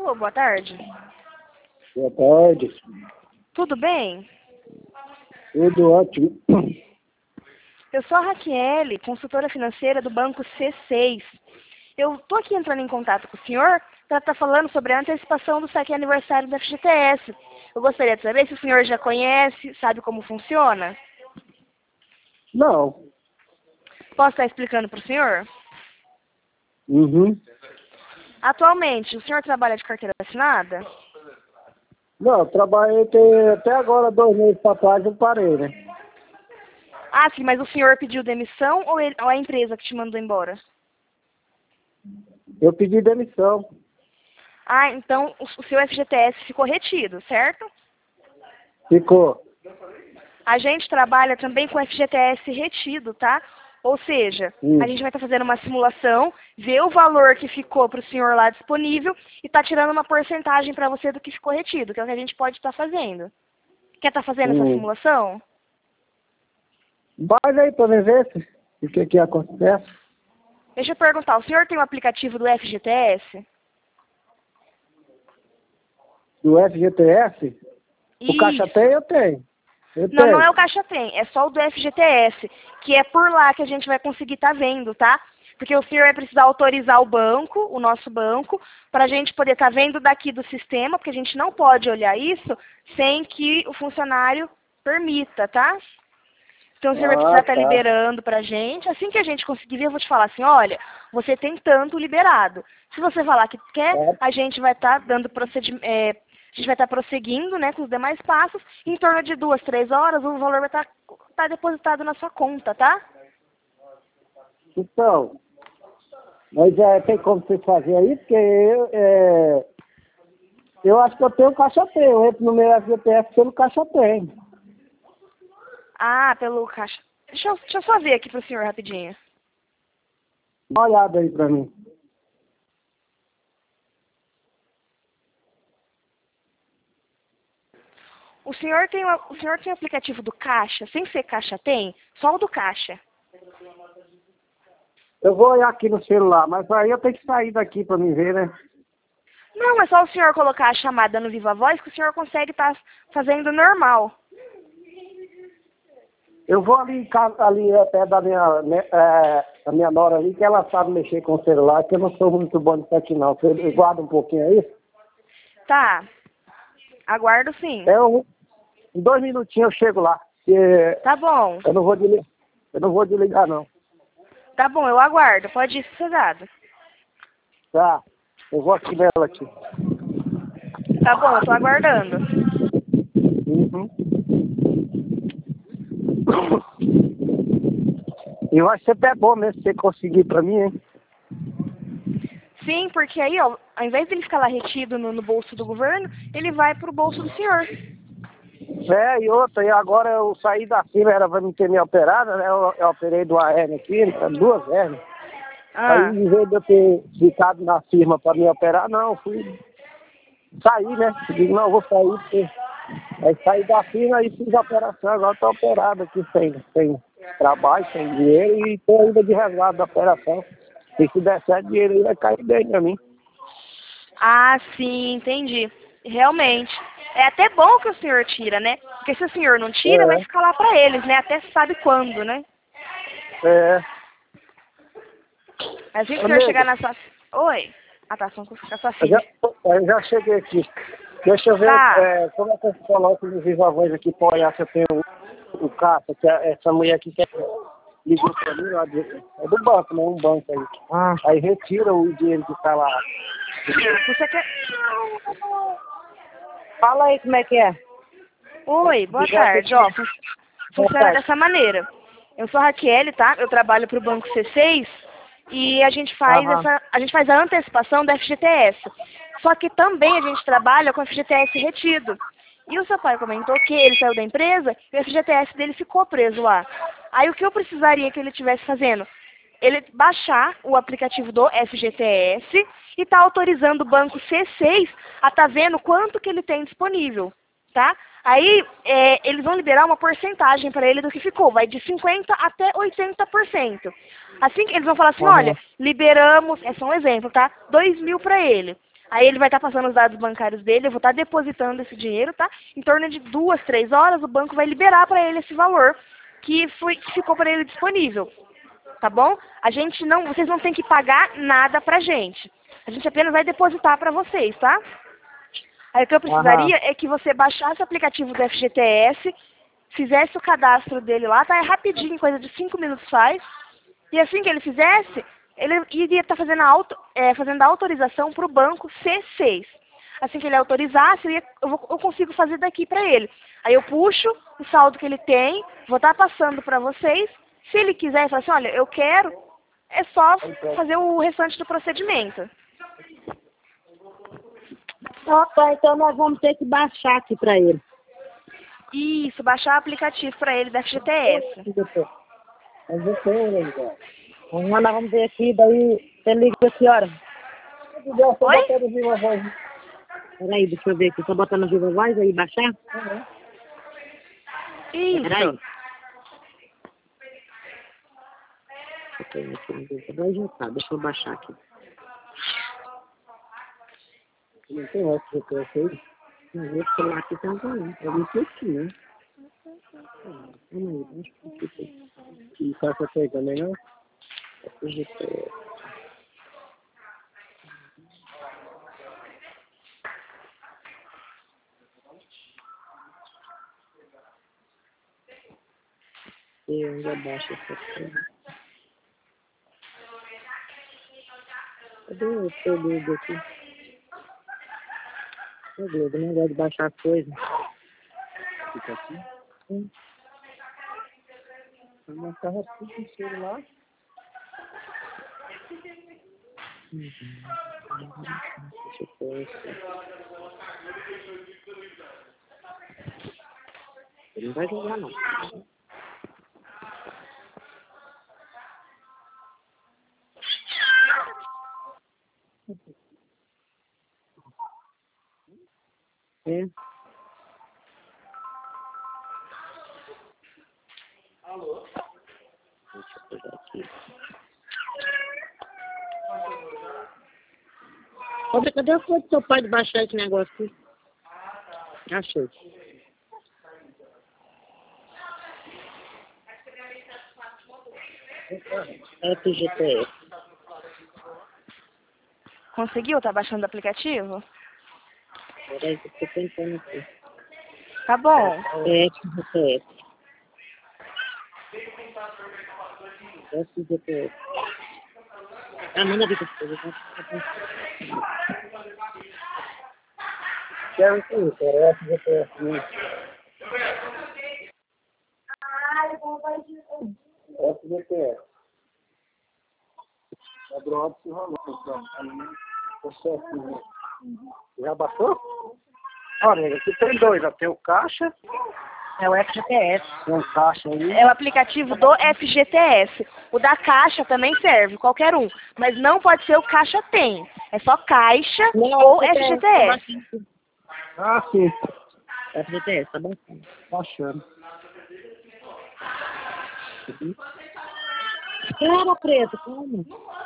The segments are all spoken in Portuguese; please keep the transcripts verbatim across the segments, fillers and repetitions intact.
Alô, boa tarde. Boa tarde. Tudo bem? Tudo ótimo. Eu sou a Raquel, consultora financeira do Banco C seis. Eu estou aqui entrando em contato com o senhor para estar falando sobre a antecipação do saque aniversário da F G T S. Eu gostaria de saber se o senhor já conhece, sabe como funciona. Não. Posso estar explicando para o senhor? Uhum. Atualmente, o senhor trabalha de carteira assinada? Não, trabalhei até, até agora, dois meses para trás, eu parei, né? Ah, sim, mas o senhor pediu demissão ou, ele, ou a empresa que te mandou embora? Eu pedi demissão. Ah, então o, o seu F G T S ficou retido, certo? Ficou. A gente trabalha também com F G T S retido, tá? Ou seja, Hum. a gente vai estar fazendo uma simulação, ver o valor que ficou para o senhor lá disponível e tá tirando uma porcentagem para você do que ficou retido, que é o que a gente pode estar fazendo. Quer estar fazendo essa Hum. simulação? Vai aí para mim ver se, o que que acontece. Deixa eu perguntar, o senhor tem o aplicativo do F G T S? Do F G T S? O Caixa Isso. tem, eu tenho. Eu Não, tenho. não é o Caixa Tem, é só o do F G T S, que é por lá que a gente vai conseguir estar vendo, tá? Porque o senhor vai precisar autorizar o banco, o nosso banco, para a gente poder estar vendo daqui do sistema, porque a gente não pode olhar isso sem que o funcionário permita, tá? Então o senhor vai precisar Ah, estar tá. liberando para a gente. Assim que a gente conseguir ver, eu vou te falar assim, olha, você tem tanto liberado. Se você falar que quer, Tá. a gente vai estar dando procedimento. É, a gente vai estar prosseguindo, né, com os demais passos. Em torno de duas, três horas, o valor vai estar, estar depositado na sua conta, tá? Então, mas é, tem como você fazer aí? Porque eu, é, eu acho que eu tenho Caixa Tem. Eu entro no meu F G T S pelo Caixa Tem. Ah, pelo caixa. Deixa eu, deixa eu só ver aqui pro senhor rapidinho. Dá uma olhada aí pra mim. O senhor tem o, o senhor tem o aplicativo do Caixa, sem ser Caixa Tem? Só o do Caixa. Eu vou olhar aqui no celular, mas aí eu tenho que sair daqui pra me ver, né? Não, é só o senhor colocar a chamada no Viva Voz que o senhor consegue estar fazendo normal. Eu vou ali em casa, ali até da minha, né, é, da minha nora ali, que ela sabe mexer com o celular, que eu não sou muito bom nisso aqui não. Você guarda um pouquinho aí? Tá. Aguardo sim. É um, em dois minutinhos eu chego lá. Porque Tá bom. eu não vou desligar, eu não vou desligar não. Tá bom, eu aguardo. Pode ir sossegado. Tá, eu vou aqui nela aqui. Tá bom, eu tô aguardando. Uhum. E vai ser até bom mesmo se você conseguir pra mim, hein? Sim, porque aí, ó, ao invés dele ficar lá retido no, no bolso do governo, ele vai pro bolso do senhor. É, e outra, e agora eu saí da firma, era pra me ter me operado, né? Eu, eu operei do A R aqui, duas hérnias. Aí, Ah, em vez de eu ter ficado na firma pra me operar, não, fui sair, né? Eu digo, não, eu vou sair, porque... Aí saí da firma e fiz a operação, agora tô operado aqui sem, sem trabalho, sem dinheiro e tô ainda de resguardo da operação. E se der certo, o dinheiro aí vai cair bem pra mim. ah, sim, entendi. Realmente. É até bom que o senhor tira, né? Porque se o senhor não tira, vai É, ficar lá pra eles, né? Até sabe quando, né? é. Assim que o senhor chegar Amigo, na sua... Oi. Ah, tá, são com a sua eu já, filha. eu já cheguei aqui. Deixa eu ver Tá. é, como é que eu coloco no Viva Voz aqui pra olhar se eu tenho o, o caixa, que é essa mulher aqui que é, ligou pra mim lá, de, é do banco, né? Um banco aí. Ah. Aí retira o dinheiro que tá lá. Você quer... Fala aí como é que é. Oi, boa tarde. Ó, fun- funciona dessa maneira. Eu sou a Raquel, tá? Eu trabalho pro Banco C seis e a gente faz Aham. essa, a gente faz a antecipação da F G T S. Só que também a gente trabalha com F G T S retido. E o seu pai comentou que ele saiu da empresa e o F G T S dele ficou preso lá. Aí o que eu precisaria que ele estivesse fazendo? Ele baixar o aplicativo do F G T S e tá autorizando o banco C seis a tá vendo quanto que ele tem disponível, tá? Aí é, eles vão liberar uma porcentagem para ele do que ficou, vai de cinquenta por cento até oitenta por cento. Assim que eles vão falar assim, olha, Aham. liberamos, é só um exemplo, tá? Dois mil para ele. Aí ele vai estar passando os dados bancários dele, eu vou estar depositando esse dinheiro, tá? Em torno de duas, três horas, o banco vai liberar para ele esse valor que, foi, que ficou para ele disponível, tá bom? A gente não, vocês não têm que pagar nada pra gente. A gente apenas vai depositar para vocês, tá? Aí o que eu precisaria Aham. é que você baixasse o aplicativo do F G T S, fizesse o cadastro dele lá, tá? É rapidinho, coisa de cinco minutos faz. E assim que ele fizesse, ele iria estar fazendo a, auto, é, fazendo a autorização para o banco C seis. Assim que ele autorizasse, eu, ia, eu, vou, eu consigo fazer daqui para ele. Aí eu puxo o saldo que ele tem, vou estar passando para vocês. Se ele quiser e falar assim, olha, eu quero, é só fazer o restante do procedimento. Ah, tá, então nós vamos ter que baixar aqui pra ele. Isso, baixar o aplicativo para ele da F G T S. Mas eu tenho, né, então. Amanhã nós vamos ver aqui, daí você liga a que hora? Oi? Peraí, deixa eu ver aqui. Tô botando viva voz aí, baixar? Isso. Peraí. Eu tenho aqui no viva voz, já tá. Deixa eu baixar aqui. Não tem outro que eu coloquei. Não, vou celular aqui tá usando. Eu não sei aqui, né? Calma aí, deixa eu ver. E caixa tem também, não? Eu ainda baixo essa coisa. Cadê o seu dedo aqui? Meu Deus, eu não gosto de baixar as coisas. Fica assim. Hum. Eu não tava tudo no celular. Deixa eu ver aqui. Ele não vai jogar, não. É. Alô? Deixa eu pegar aqui. Ô, cadê a foto do seu pai de baixar esse negócio aqui? Achei. F G T S. Conseguiu? Tá baixando o aplicativo? Peraí que eu tô tentando aqui. Tá bom. É F G T S. F G T S. Ah, manda vir com as coisas. Quero isso, é F G T S. F G T S. É do Robson Rolando. Então, já baixou? Olha, aqui tem dois, ó. Tem o caixa. É o F G T S. Tem um caixa aí. É o aplicativo do F G T S. O da Caixa também serve, qualquer um. Mas não pode ser o Caixa Tem. É só Caixa ou F G T S. Ah, sim. F G T S, tá bom? Baixando. Espera, preto, calma.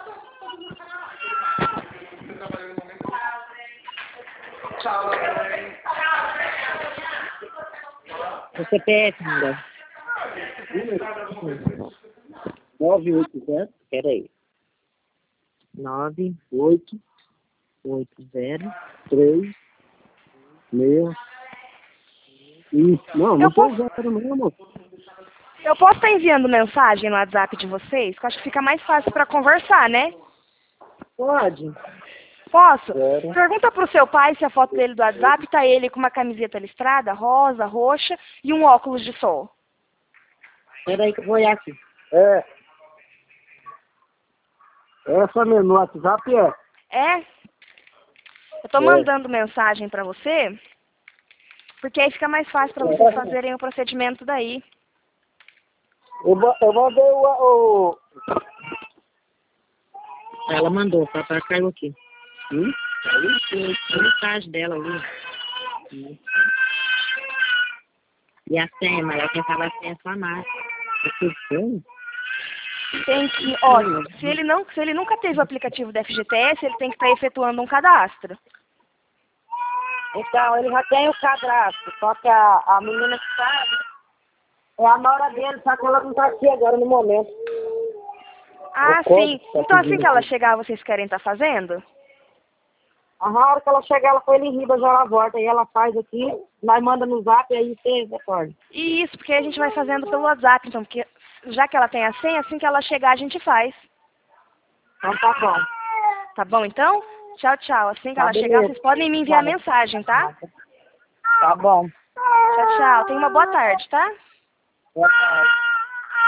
O C P F, ainda. nove oito zero. Espera aí. nove oito oito zero três seis. Isso. Não, não Eu tem posso, zero não, amor. eu posso estar enviando mensagem no WhatsApp de vocês? Que eu acho que fica mais fácil para conversar, né? Pode. Posso? Zero. Pergunta pro seu pai se a foto dele do WhatsApp tá ele com uma camiseta listrada, rosa, roxa e um óculos de sol. Espera aí que eu vou olhar aqui. É. Essa mesmo, no WhatsApp é. É? Eu tô É. mandando mensagem pra você, porque aí fica mais fácil pra vocês fazerem o procedimento daí. Eu, ma- eu mandei o... o... Ela mandou, tá? Tá, caiu aqui. Hum? A mensagem dela ali. Hum. E a senha, mas ela quer falar a senha só mais. Esse tem? tem que, ó, se ele, não, se ele nunca teve o aplicativo do F G T S, ele tem que estar efetuando um cadastro. Então, ele já tem o cadastro, só que a, a menina que sabe é a nora dele, só que ela não está aqui agora no momento. Ah, O código sim. que tá Então assim pedindo que ela aqui. chegar, vocês querem estar fazendo? A hora que ela chegar, ela foi ali em Riba, já ela volta, aí ela faz aqui, nós manda no zap, e aí você recorda. Isso, porque a gente vai fazendo pelo WhatsApp, então, porque já que ela tem a senha, assim que ela chegar, a gente faz. Então tá bom. Tá bom, então? Tchau, tchau. Assim que Tá, ela chegar, beleza. vocês podem me enviar Tá. mensagem, tá? Tá bom. Tchau, tchau. Tenha uma boa tarde, tá? Boa tarde.